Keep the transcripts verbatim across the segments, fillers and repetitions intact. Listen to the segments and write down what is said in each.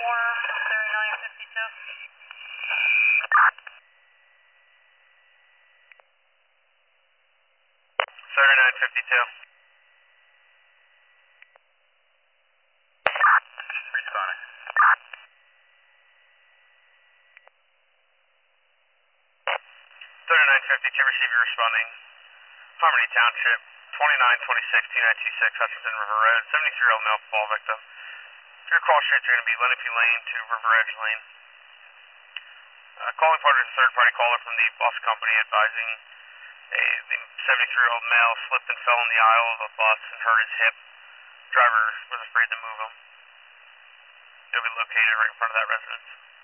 thirty-nine fifty-two. thirty-nine fifty-two. Responding. thirty-nine fifty-two, receiver responding. Harmony Township, twenty-nine twenty-six, two nine two six, Hutchinson River Road, seventy-three-year-old male fall victim. Your call streets are going to be Lenape Lane to River Edge Lane. Uh, calling part is a third-party caller from the bus company advising a seventy-three-year-old male slipped and fell in the aisle of a bus and hurt his hip. Driver was afraid to move him. It'll be located right in front of that residence.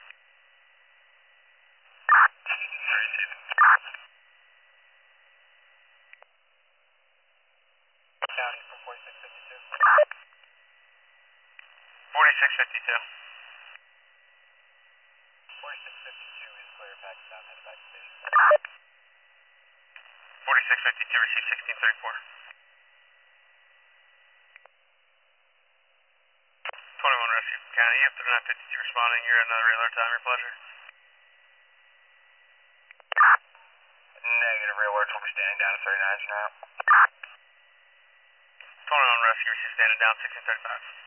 County from forty-six fifty-two. forty-six fifty-two. forty-six fifty-two is clear, package down, headed back to station. forty-six fifty-two, receive sixteen thirty-four. twenty-one Rescue from County, you have thirty-nine fifty-two responding, you're at another regular time, your pleasure. Negative, real words will be standing down at thirty-nine now. twenty-one Rescue, receive standing down, sixteen thirty-five.